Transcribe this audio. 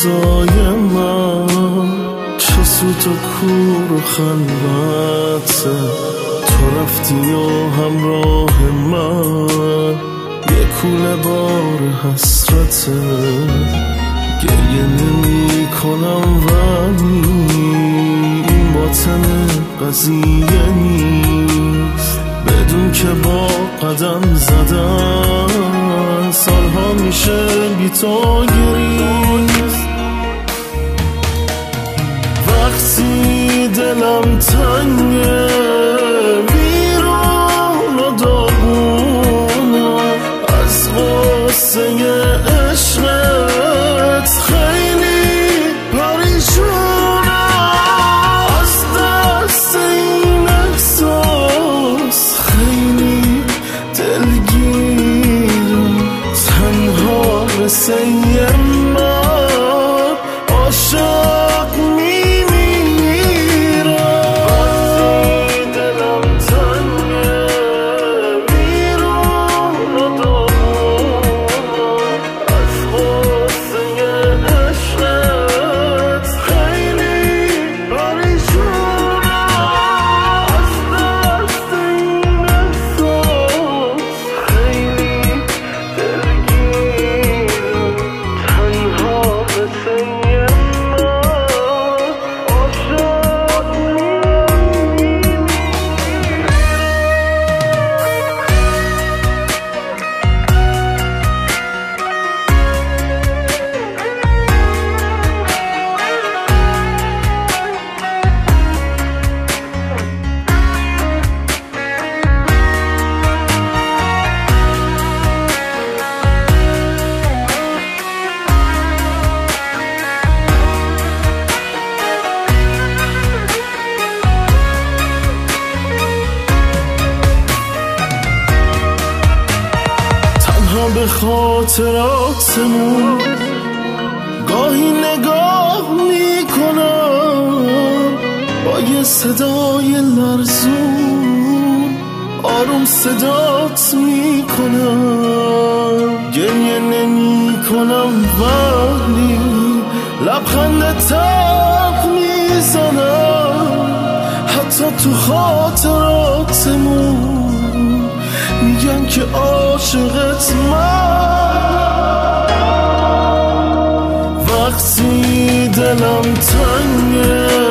روزای من چه سوت و کور و خلوته، تو رفتی و همراه من یه کوله بار حسرته. گریه نمی کنم ولی این باطن قضیه نیست، بدون که با قدم زدن سالها میشه بی تو گریست. وقتی دلم تنگه ویرون و داغونم از غصه عشقت خیلی پریشونم، از دست این احساس خیلی دلگیرم. تنها مثل یه مرد عاشق میمیرم. وقتی دلم تنگه ویرون و داغونم از غصه عشقت خیلی پریشونم، از دست این احساس خیلی دلگیرم. تنها مثل یه مرد عاشق میمیرم. تنها به خاطراتمون گاهی نگاه میکنم، با یه صدای لرزون آروم صدات میکنم. گریه نمی کنم ولی لبخند تب میزنم، حتی تو خاطراتمون میگن که عاشقت من. وقتی دلم تنگه